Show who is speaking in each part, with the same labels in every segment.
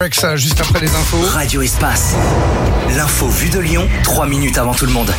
Speaker 1: Avec ça, juste après les infos.
Speaker 2: Radio Espace. L'info vue de Lyon, 3 minutes avant tout le monde.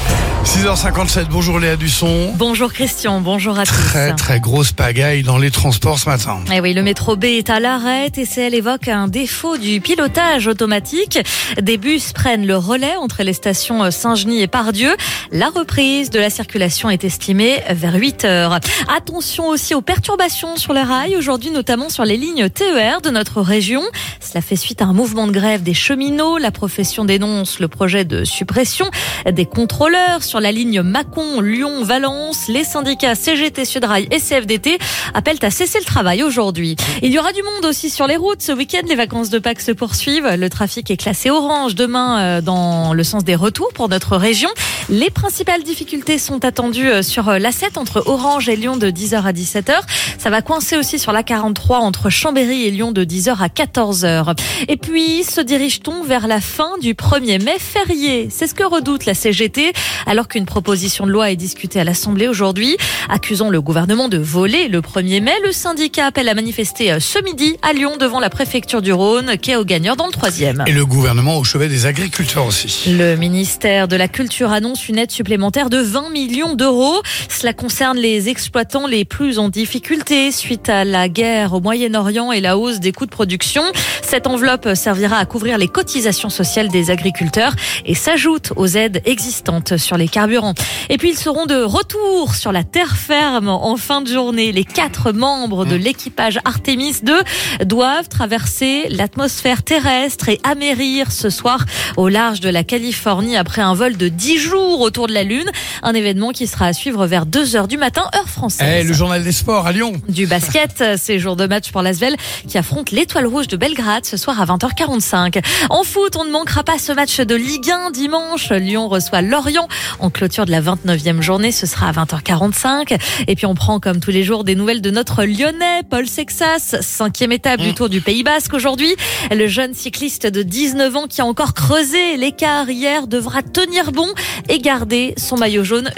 Speaker 1: 6h57, bonjour Léa Dusson.
Speaker 3: Bonjour Christian, bonjour à tous.
Speaker 1: Très grosse pagaille dans les transports ce matin.
Speaker 3: Eh oui, le métro B est à l'arrêt. TCL évoque un défaut du pilotage automatique. Des bus prennent le relais entre les stations Saint-Genis et Pardieu. La reprise de la circulation est estimée vers 8h. Attention aussi aux perturbations sur les rails, aujourd'hui notamment sur les lignes TER de notre région. Cela fait suite à un mouvement de grève des cheminots. La profession dénonce le projet de suppression des contrôleurs sur la ligne Mâcon-Lyon-Valence. Les syndicats CGT, Sudrail et CFDT appellent à cesser le travail aujourd'hui. Il y aura du monde aussi sur les routes. Ce week-end, les vacances de Pâques se poursuivent. Le trafic est classé orange demain dans le sens des retours pour notre région. Les principales difficultés sont attendues sur l'A7 entre Orange et Lyon de 10h à 17h. Ça va coincer aussi sur l'A43 entre Chambéry et Lyon de 10h à 14h. Et puis, se dirige-t-on vers la fin du 1er mai férié? C'est ce que redoute la CGT, alors qu'une proposition de loi est discutée à l'Assemblée aujourd'hui. Accusant le gouvernement de voler le 1er mai, le syndicat appelle à manifester ce midi à Lyon devant la préfecture du Rhône, quai aux Gagneurs dans le 3e.
Speaker 1: Et le gouvernement au chevet des agriculteurs aussi.
Speaker 3: Le ministère de la Culture annonce une aide supplémentaire de 20 millions d'euros. Cela concerne les exploitants les plus en difficulté suite à la guerre au Moyen-Orient et la hausse des coûts de production. Cette enveloppe servira à couvrir les cotisations sociales des agriculteurs et s'ajoute aux aides existantes sur les carburants. Et puis ils seront de retour sur la terre ferme en fin de journée. Les 4 membres de l'équipage Artemis 2 doivent traverser l'atmosphère terrestre et amérir ce soir au large de la Californie après un vol de 10 jours autour de la Lune. Un événement qui sera à suivre vers 2h du matin, heure française.
Speaker 1: Le journal des sports à Lyon.
Speaker 3: Du basket, c'est jour de match pour l'Asvel qui affronte l'Étoile Rouge de Belgrade ce soir à 20h45. En foot, on ne manquera pas ce match de Ligue 1 dimanche. Lyon reçoit Lorient en clôture de la 29e journée. Ce sera à 20h45. Et puis on prend comme tous les jours des nouvelles de notre Lyonnais, Paul Sexas, 5e étape du Tour du Pays Basque aujourd'hui. Le jeune cycliste de 19 ans qui a encore creusé l'écart hier devra tenir bon et garder son maillot jaune